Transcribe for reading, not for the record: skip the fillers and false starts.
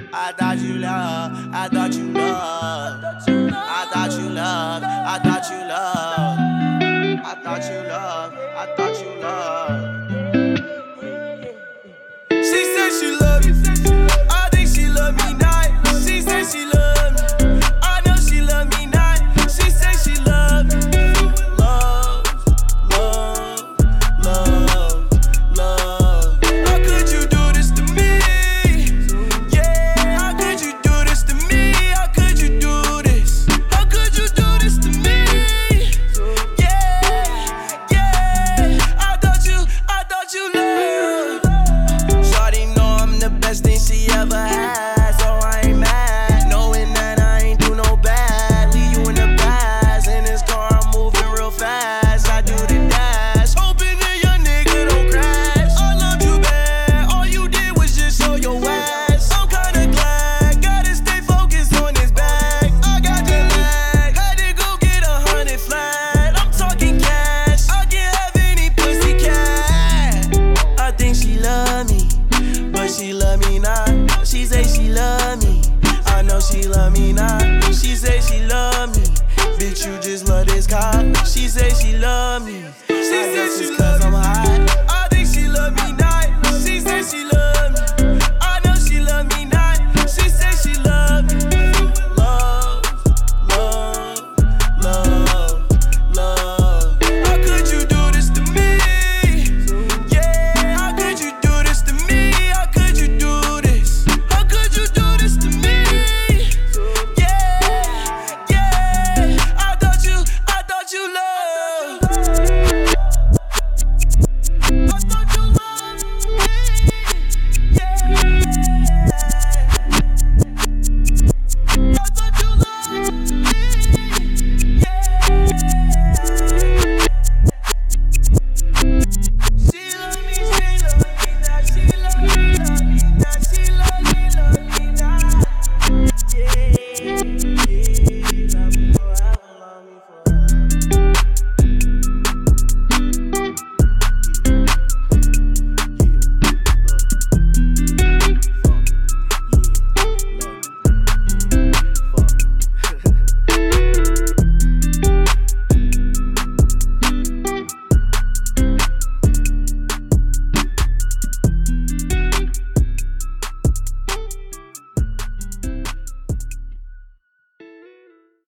I thought you loved, I thought you loved, I thought you loved, I thought you loved, I thought you loved, I thought you loved. She said she love you, I think she love me not. She said she love me, I know she love me not. She said she love me, love, love, love, love. How could you do this to me? Yeah, how could you do this to me? How could you do this? How could you do this to me? Yeah, yeah, I thought you loved. Shawty know I'm the best thing she ever had, so I ain't mad, knowing that I ain't do no bad. Leave you in the past, in this car I'm moving real fast. I do the dash, hoping that your nigga don't crash. I loved you bad, all you did was just show your ass. I'm kinda glad, gotta stay focused on this bag. I got the lag, had to go get 100 flat. I'm talking cash, I can't have any pussy cat. I think she love me, but she love me not. She say she love me, I know she love me not. She say she love me, bitch you just love this cop. She say she love me, she say she love me, I'm hot. I think she love me not. She say she love me.